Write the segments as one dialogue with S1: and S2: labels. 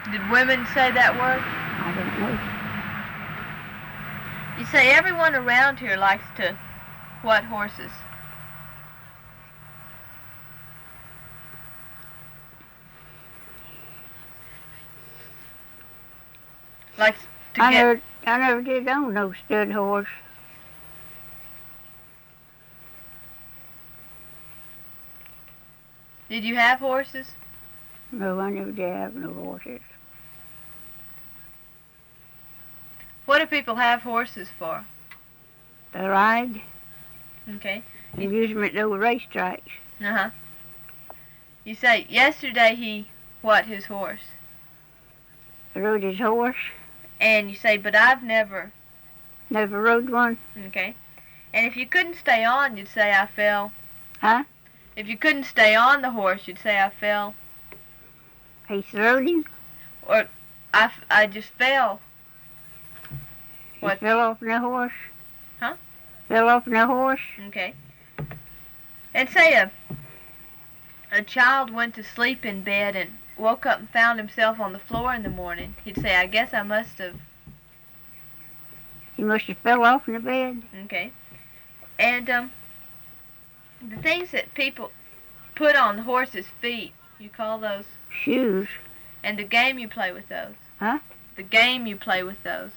S1: Did women say that word?
S2: I don't know.
S1: You say everyone around here likes to what horses? Likes to get...
S2: I never did own no stud horse.
S1: Did you have horses?
S2: No, I never did have no horses.
S1: What do people have horses for?
S2: They ride.
S1: Okay.
S2: And use them at those racetracks.
S1: Uh-huh. You say, yesterday he, what, his horse?
S2: I rode his horse.
S1: And you say, but I've never...
S2: Never rode one.
S1: Okay. And if you couldn't stay on, you'd say, I fell.
S2: Huh?
S1: If you couldn't stay on the horse, you'd say, I fell.
S2: He throwed him?
S1: Or, I just fell.
S2: What? He fell off the horse?
S1: Huh?
S2: Fell off the horse?
S1: Okay. And say a child went to sleep in bed and woke up and found himself on the floor in the morning. He'd say, I guess I must have...
S2: He must have fell off in the bed?
S1: Okay. And, the things that people put on the horse's feet, you call those?
S2: Shoes.
S1: And the game you play with those?
S2: Huh?
S1: The game you play with those?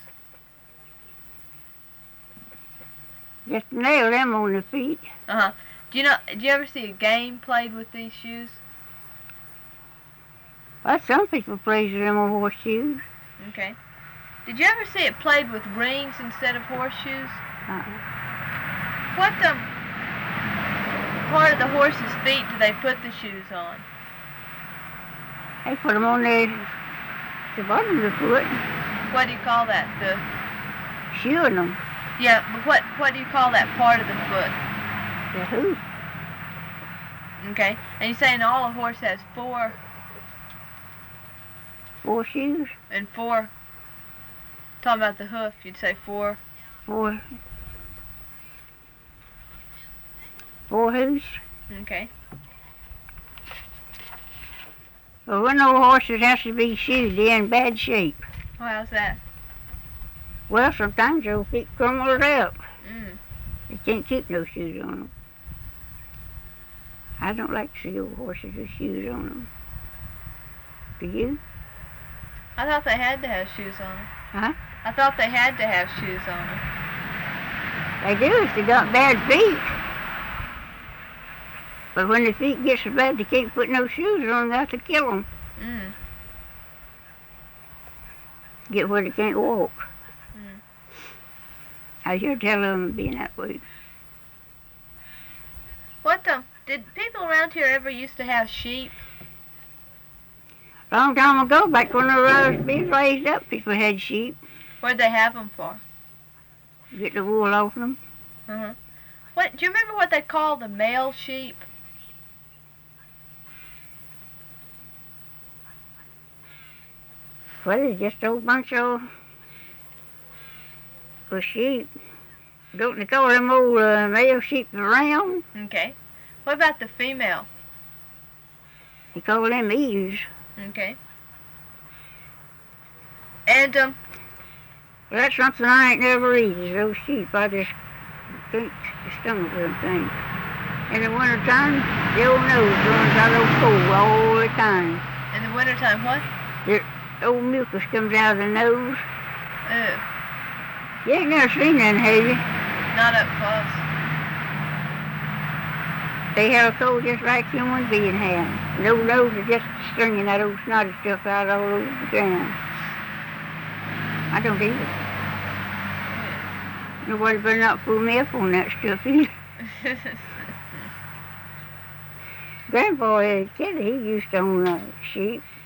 S2: Just nail them on the feet.
S1: Uh-huh. Do you ever see a game played with these shoes?
S2: Well, some people plays with them on horseshoes.
S1: Okay. Did you ever see it played with rings instead of horseshoes? What part of the horse's feet do they put the shoes on?
S2: They put them on the bottom of the foot.
S1: What do you call that? The
S2: shoeing them.
S1: Yeah, but what do you call that part of the foot?
S2: The hoof.
S1: Okay. And you're saying all a horse has four...
S2: Four shoes?
S1: And four... Talking about the hoof, you'd say four...
S2: Four hoofs?
S1: Okay.
S2: Well, when those horses has to be shoed, they're in bad shape.
S1: Well, how's that?
S2: Well, sometimes they'll get crumbled up.
S1: Mm.
S2: You can't keep no shoes on them. I don't like to see old horses with shoes on them. Do you?
S1: I thought they had to have shoes on them.
S2: Huh?
S1: I thought they had to have shoes on them.
S2: They do if they got bad feet. But when the feet get so bad they can't put no shoes on, they have to kill them.
S1: Mm.
S2: Get where they can't walk.
S1: Mm.
S2: I hear tell them being that way.
S1: What did people around here ever used to have sheep?
S2: Long time ago, back when they was being raised up, people had sheep.
S1: What'd they have them for?
S2: Get the wool off them.
S1: Uh-huh. What, do you remember what they called the male sheep?
S2: Well, it's just a whole bunch of sheep. Don't they call them old male sheep around?
S1: Okay. What about the female?
S2: They call them ewes.
S1: Okay. And,
S2: well, that's something I ain't never eaten, is those sheep. I just can't stomach them things. In the wintertime, the old nose runs out of cold all the time.
S1: In the wintertime, what?
S2: The old mucus comes out of the nose.
S1: Ew.
S2: You ain't never seen that, have you?
S1: Not up close.
S2: They have a cold just like human being have. And those noses are just stringing that old snotty stuff out all over the ground. I don't either. Nobody better not fool me up on that stuff either. Grandpa had a kid, he used to own sheep.